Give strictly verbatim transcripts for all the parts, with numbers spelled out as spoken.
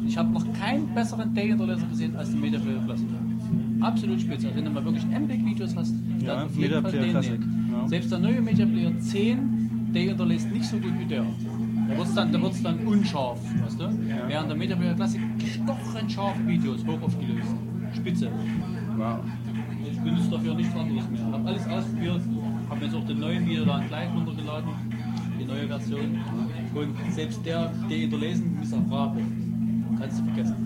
Ich habe noch keinen besseren Day-Hinterleser gesehen als den Media Player Classic. Absolut spitze. Also wenn du mal wirklich M P E G-Videos hast, ja, dann auf jeden Fall den nehmen. Ja. Selbst der neue Media Player zehn, der hinterlässt nicht so gut wie der. Da wird es dann, dann unscharf, weißt du? Ja. Während der Media Player Classic gestochen scharf Videos, hoch aufgelöst. Spitze. Wow. Ich benutze dafür nichts anderes mehr. Ich habe alles ausprobiert. Ich habe jetzt auch den neuen wieder dann gleich runtergeladen. Die neue Version. Und selbst der, der hinterlesen, miserabel. Kannst du vergessen.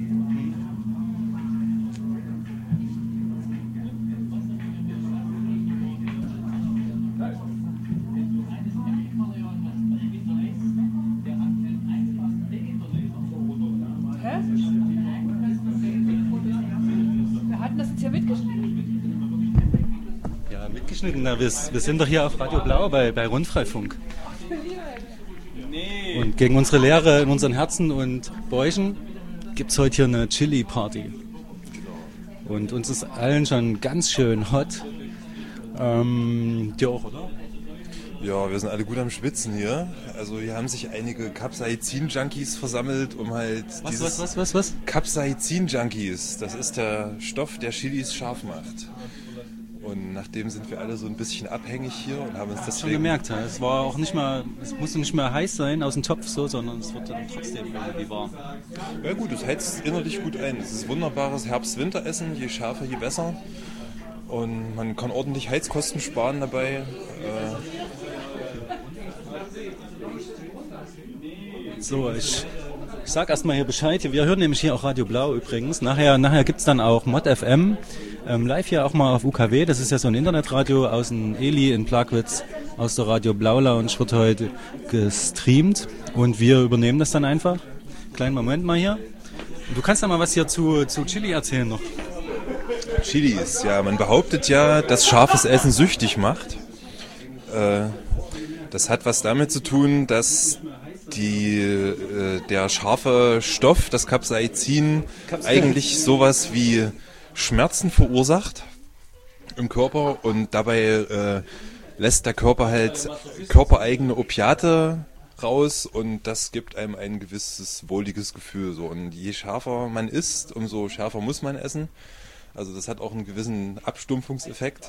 Na, wir, wir sind doch hier auf Radio Blau bei, bei Rundfreifunk. Nee. Und gegen unsere Lehre in unseren Herzen und Bäuchen gibt es heute hier eine Chili-Party. Und uns ist allen schon ganz schön hot. Ähm, dir auch, oder? Ja, wir sind alle gut am Schwitzen hier. Also hier haben sich einige Capsaicin-Junkies versammelt, um halt was, dieses... Was, was, was, was? Capsaicin-Junkies, das ist der Stoff, der Chilis scharf macht. Und nachdem sind wir alle so ein bisschen abhängig hier und haben uns ja, deswegen... schon gemerkt, ja. Es war auch nicht mal, es musste nicht mehr heiß sein aus dem Topf so, sondern es wurde dann trotzdem irgendwie warm. Ja gut, es heizt innerlich gut ein. Es ist wunderbares Herbst-Winter-Essen, je schärfer, je besser. Und man kann ordentlich Heizkosten sparen dabei. So, ich, ich sag erstmal hier Bescheid. Wir hören nämlich hier auch Radio Blau übrigens. Nachher, nachher gibt es dann auch Mod F M. Ähm, live hier auch mal auf U K W, das ist ja so ein Internetradio aus dem Eli in Plagwitz, aus der Radio Blau Lounge wird heute gestreamt und wir übernehmen das dann einfach. Kleinen Moment mal hier. Du kannst ja mal was hier zu, zu Chili erzählen noch. Chilis, ja, man behauptet ja, dass scharfes Essen süchtig macht. Äh, das hat was damit zu tun, dass die, äh, der scharfe Stoff, das Capsaicin, eigentlich sowas wie Schmerzen verursacht im Körper und dabei äh, lässt der Körper halt körpereigene Opiate raus und das gibt einem ein gewisses wohliges Gefühl. So. Und je schärfer man isst, umso schärfer muss man essen. Also das hat auch einen gewissen Abstumpfungseffekt.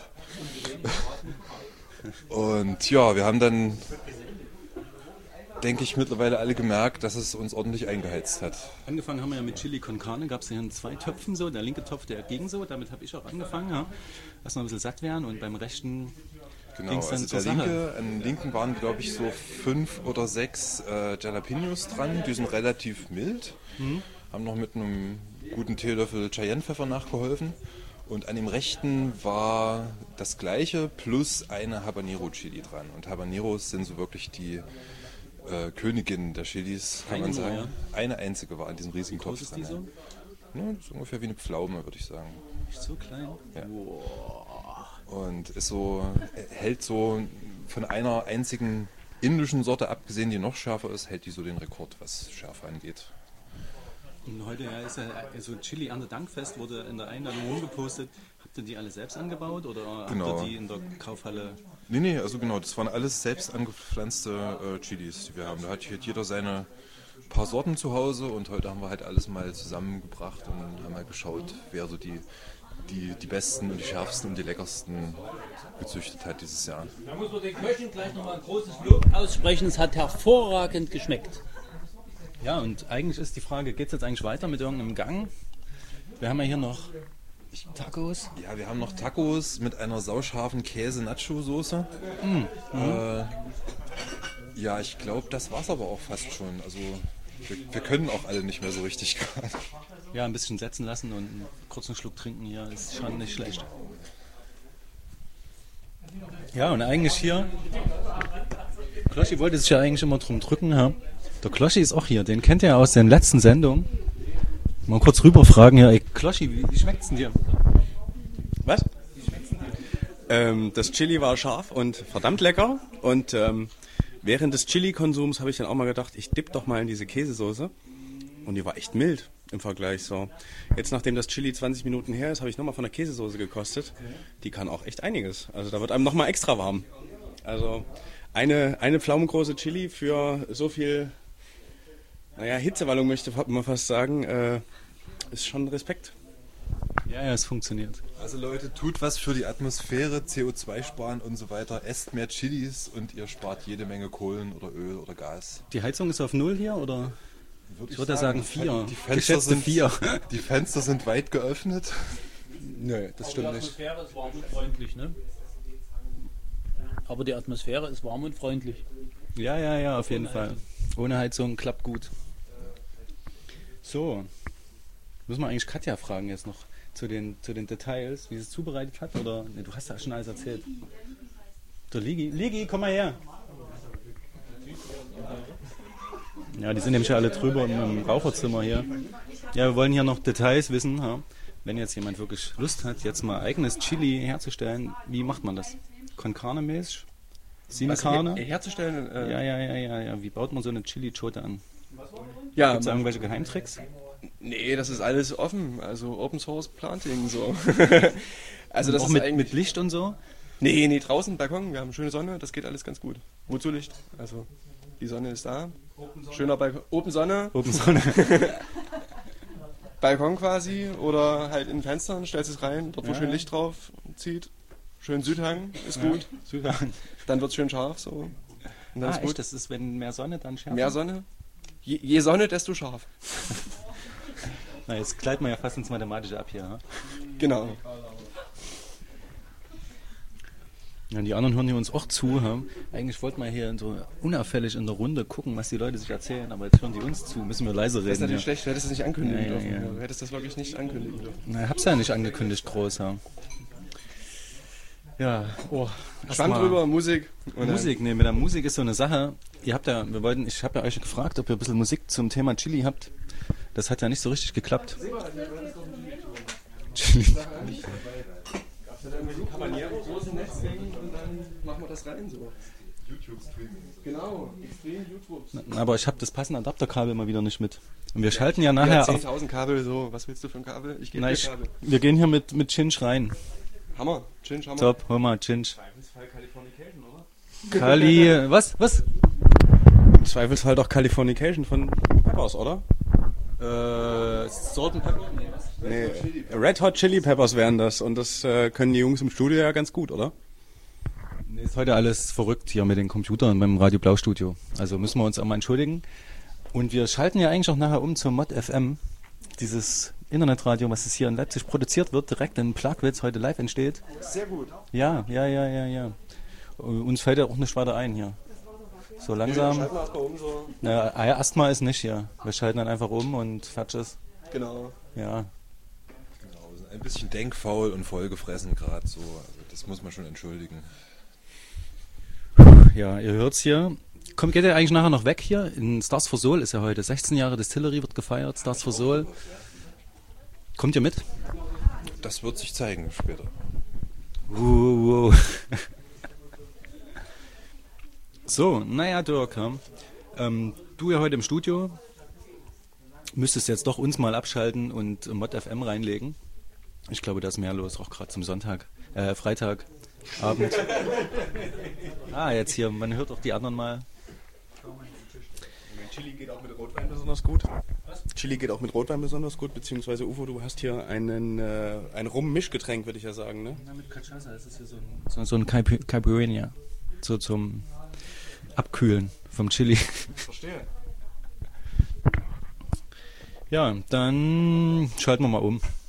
Und ja, wir haben dann, denke ich, mittlerweile alle gemerkt, dass es uns ordentlich eingeheizt hat. Angefangen haben wir ja mit Chili con Carne, gab es hier in zwei Töpfen so, der linke Topf, der ging so, damit habe ich auch angefangen, ja. Erst mal ein bisschen satt werden und beim rechten genau, ging es dann also zur der Sache. linke, an den linken waren, glaube ich, so fünf oder sechs äh, Jalapenos dran, die sind relativ mild, mhm. haben noch mit einem guten Teelöffel Cayennepfeffer nachgeholfen. Und an dem rechten war das gleiche plus eine Habanero-Chili dran. Und Habaneros sind so wirklich die äh, Königin der Chilis, kann eine man sagen. Nur, ja. Eine einzige war an diesem riesigen Topf dran. Wie groß ist die so? Ja, das ist ungefähr wie eine Pflaume, würde ich sagen. Nicht so klein? Ja. Wow. Und ist so, hält so von einer einzigen indischen Sorte abgesehen, die noch schärfer ist, hält die so den Rekord, was Schärfe angeht. Und heute ja, ist ja so Chili Erntedankfest, wurde in der Einladung rumgepostet. Habt ihr die alle selbst angebaut oder genau. habt ihr die in der Kaufhalle? Nee, nee, also genau, das waren alles selbst angepflanzte äh, Chilis, die wir haben. Da hat jeder seine paar Sorten zu Hause und heute haben wir halt alles mal zusammengebracht und haben halt geschaut, wer so die, die, die besten und die schärfsten und die leckersten gezüchtet hat dieses Jahr. Da muss man den Köchen gleich nochmal ein großes Lob aussprechen, es hat hervorragend geschmeckt. Ja, und eigentlich ist die Frage, geht es jetzt eigentlich weiter mit irgendeinem Gang? Wir haben ja hier noch Tacos. Ja, wir haben noch Tacos mit einer sauscharfen Käse-Nacho-Soße. Mm. Äh, ja, ich glaube, das war's aber auch fast schon. Also wir, wir können auch alle nicht mehr so richtig gerade. Ja, ein bisschen setzen lassen und einen kurzen Schluck trinken hier ist schon nicht schlecht. Ja, und eigentlich hier, Kloschi wollte sich ja eigentlich immer drum drücken, ja. Der Kloschi ist auch hier, den kennt ihr ja aus den letzten Sendungen. Mal kurz rüberfragen hier, ey Kloschi, wie, wie schmeckt's denn dir? Was? Ähm, das Chili war scharf und verdammt lecker und ähm, während des Chili-Konsums habe ich dann auch mal gedacht, ich dipp doch mal in diese Käsesoße und die war echt mild im Vergleich. So. Jetzt nachdem das Chili zwanzig Minuten her ist, habe ich nochmal von der Käsesoße gekostet. Die kann auch echt einiges, also da wird einem nochmal extra warm. Also eine, eine pflaumengroße Chili für so viel Naja, Hitzewallung möchte man fast sagen, äh, ist schon Respekt. Ja, ja, es funktioniert. Also Leute, tut was für die Atmosphäre, C O zwei sparen und so weiter. Esst mehr Chilis und ihr spart jede Menge Kohlen oder Öl oder Gas. Die Heizung ist auf null hier, oder? Würde Ich würde sagen vier. Die Fenster, Geschätzte sind, vier. die Fenster sind weit geöffnet. Nö, das stimmt die nicht. Atmosphäre ist warm und freundlich, ne? Aber die Atmosphäre ist warm und freundlich. Ja, ja, ja, auf jeden Fall. Ohne Heizung klappt gut. So. Müssen wir eigentlich Katja fragen jetzt noch zu den, zu den Details, wie sie es zubereitet hat? Oder? Ne, du hast ja schon alles erzählt. Der Ligi. Ligi, komm mal her. Ja, die sind nämlich alle drüber im Raucherzimmer hier. Ja, wir wollen hier noch Details wissen. Ja? Wenn jetzt jemand wirklich Lust hat, jetzt mal eigenes Chili herzustellen, wie macht man das? Con Carne-mäßig? Sin Carne? her herzustellen? Äh, Ja, ja, ja, ja, ja. Wie baut man so eine Chili-Chote an? ja Gibt es irgendwelche Geheimtricks? nee, das ist alles offen. Also Open Source Planting so. also das auch ist mit, eigentlich. mit Licht und so? Nee, nee, draußen, Balkon, wir haben schöne Sonne, das geht alles ganz gut. Wozu Licht? Also die Sonne ist da. Schöner Balkon. Open Sonne, Open Sonne. Balkon quasi oder halt in den Fenstern, stellst es rein, dort wo Ja. schön Licht drauf zieht. Schön Südhang, ist gut. Südhang. Dann wird es schön scharf so. Und dann Ah, ist gut. echt? Das ist, wenn mehr Sonne, dann schärfer? Mehr Sonne. Je, je Sonne, desto scharf. Na, jetzt gleiten wir ja fast ins Mathematische ab hier. Ha? Genau. Ja, die anderen hören hier uns auch zu. Ha? Eigentlich wollten wir hier so unauffällig in der Runde gucken, was die Leute sich erzählen, aber jetzt hören die uns zu, müssen wir leise Das ist reden. natürlich Ja. schlecht, du hättest es nicht ankündigen Ja, ja, dürfen. ja. Du hättest das wirklich nicht ankündigen dürfen. Na, ich hab's ja nicht angekündigt groß. Ja, ja oh. erst Schwamm mal drüber, Musik. Und Musik, nee, mit der Musik ist so eine Sache. Ihr habt ja, wir wollten, ich habe ja euch gefragt, ob ihr ein bisschen Musik zum Thema Chili habt. Das hat ja nicht so richtig geklappt. Chili. Dann, dann irgendwelche Cabanero großen Netz hängen und dann machen wir das rein so. YouTube-Streaming. Genau, extrem YouTube. Aber ich habe das passende Adapterkabel mal wieder nicht mit. Und wir schalten ja nachher Ja, auf. zehntausend Kabel, so, was willst du für ein Kabel? Ich gebe Na, dir ich, Kabel. wir gehen hier mit, mit Chinch rein. Hammer, Chinch, Hammer. Top, hör mal, Chinch. Kali, was, was? Im Zweifelsfall doch Californication von Peppers, oder? Äh, Sorten Nee, Red Hot Chili Peppers wären das und das äh, können die Jungs im Studio ja ganz gut, oder? Nee, ist heute alles verrückt hier mit den Computern beim Radio Blau Studio. Also müssen wir uns auch mal entschuldigen. Und wir schalten ja eigentlich auch nachher um zum Mod F M. Dieses Internetradio, was es hier in Leipzig produziert wird, direkt in Plagwitz heute live entsteht. Sehr gut. Ja, ja, ja, ja, ja. Uns fällt ja auch nicht weiter ein hier. So langsam. Schalten wir erstmal um so. Na, ja, erstmal ist nicht hier. Wir schalten dann einfach um und fertig ist. Genau. Ja. Genau, wir sind ein bisschen denkfaul und vollgefressen gerade so. Also das muss man schon entschuldigen. Ja, ihr hört's hier. Kommt, geht ihr eigentlich nachher noch weg hier? In Stars for Soul ist ja heute. sechzehn Jahre Distillery wird gefeiert, Stars for Soul. Kommt ihr mit? Das wird sich zeigen später. Wow, wow. So, naja, Dirk, ja. ähm, du ja heute im Studio, müsstest jetzt doch uns mal abschalten und Mod F M reinlegen. Ich glaube, da ist mehr los, auch gerade zum Sonntag, äh, Freitag, Abend. Ah, jetzt hier, man hört auch die anderen mal. Chili geht auch mit Rotwein besonders gut. Chili geht auch mit Rotwein besonders gut, beziehungsweise Ufo, du hast hier einen, äh, ein Rum-Mischgetränk, würde ich ja sagen, ne? Ja, mit Cachaça ist es hier so ein, so, so ein Caip- Caipirinha, so zum Abkühlen vom Chili. Verstehe. Ja, dann schalten wir mal um.